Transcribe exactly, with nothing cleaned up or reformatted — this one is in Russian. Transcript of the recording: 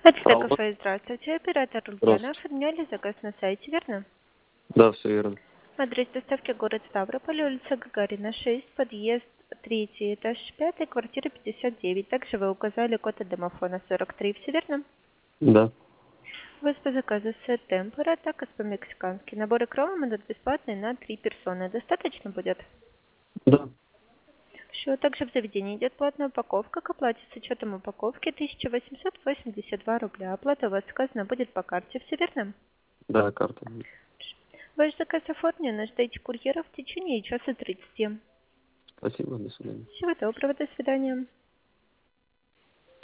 Это Алло. кафе, здравствуйте. Оператор Ульяна. Здравствуйте. Оформляли заказ на сайте, верно? Да, все верно. Адрес доставки город Ставрополь, улица Гагарина, шесть, подъезд третий, этаж пятый, квартира пятьдесят девять. Также вы указали код от домофона сорок три, все верно? Да. У вас по заказу сет темпора, такос по-мексикански. Наборы крома идут бесплатные на три персоны. Достаточно будет? Да. Еще также в заведении идет платная упаковка. К оплате с учетом упаковки тысяча восемьсот восемьдесят два рубля. Оплата у вас сказана будет по карте, все верно? Да, карта. Ваш заказ оформлен, ожидайте курьера в течение часа тридцати. Спасибо, до свидания. Всего доброго, до свидания.